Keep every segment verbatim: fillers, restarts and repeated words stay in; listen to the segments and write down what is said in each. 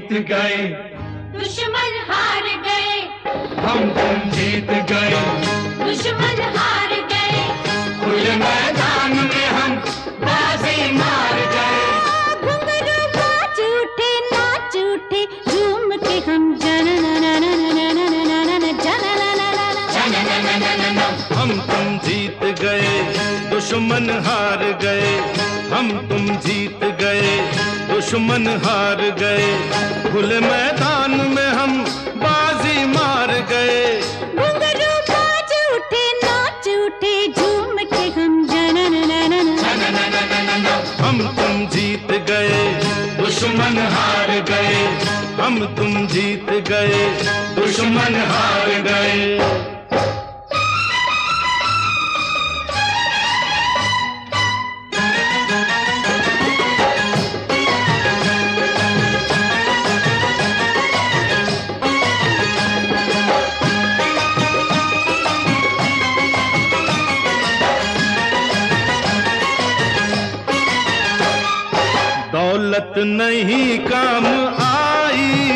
जीत गए, दुश्मन हार गए। हम तुम जीत गए, दुश्मन हार गए। खुले मैदान में हम बाजी मार गए। घुंघरू नाच उठे नाच उठे झूम के हम जन हम तुम जीत गए, दुश्मन हार गए। हम तुम जीत गए, दुश्मन हार गए। खुले मैदान में हम बाजी मार गए। घुंघरू नाच उठे नाच उठे झूम के हम जन हम तुम जीत गए, दुश्मन हार गए। हम तुम जीत गए, दुश्मन हार गए। दौलत नहीं काम आई,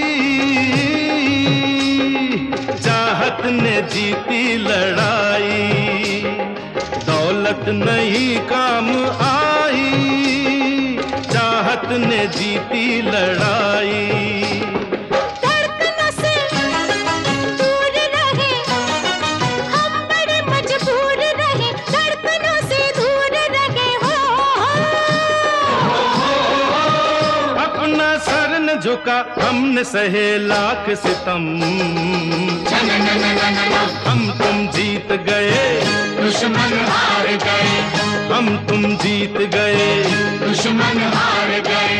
चाहत ने जीती लड़ाई। दौलत नहीं काम आई, चाहत ने जीती लड़ाई। झुका हमने सहे लाख सितम। हम तुम जीत गए, दुश्मन हार गए। हम तुम जीत गए, दुश्मन हार गए।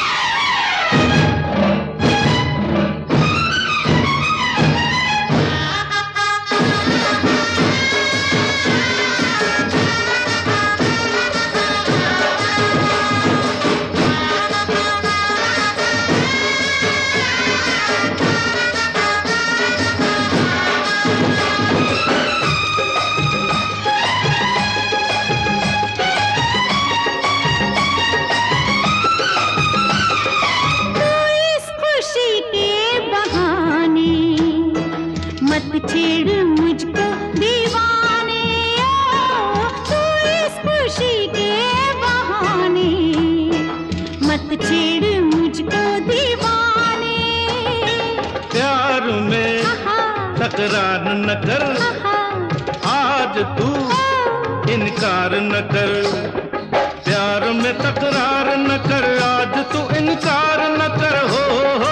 मत छेड़ मुझको दीवाने, तू इस खुशी के बहाने। मत छेड़ मुझको दीवाने। प्यार में तकरार न कर, आज तू इनकार न कर। प्यार में तकरार न कर, आज तू इनकार न कर। हो हो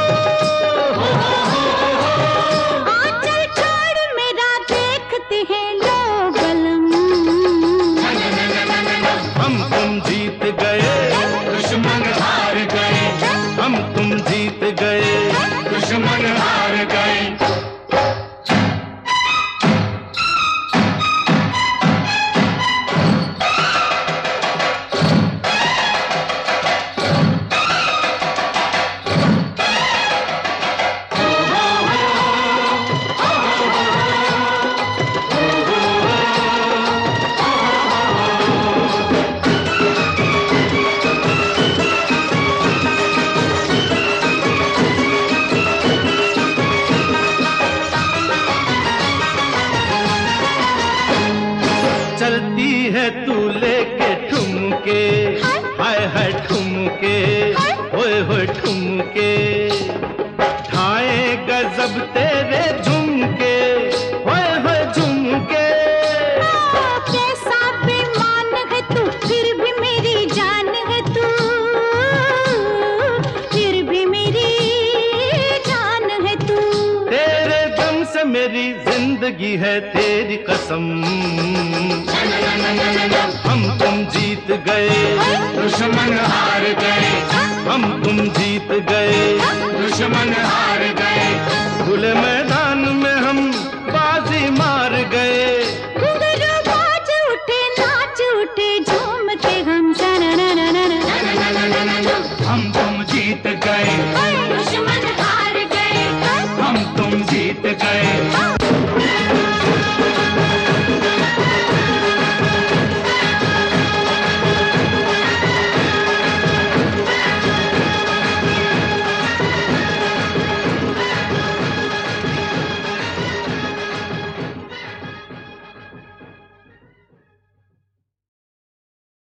हम तुम जीत गए, दुश्मन हार गए। हम तुम जीत गए, दुश्मन हार गए। चलती है तू लेके ठुमके, हाय हाय ठुमके, होए होए ठुमके। ढाए गजब तेरे झुमके, होए होए झुमके। कैसा बेईमान है तू, फिर भी मेरी जान है तू। फिर भी मेरी जान है तू। तेरे दम से मेरी जिंदगी है तेरी कसम। हम तुम जीत गए, दुश्मन हार गए। हम तुम जीत गए, दुश्मन हार गए। खुले मैदान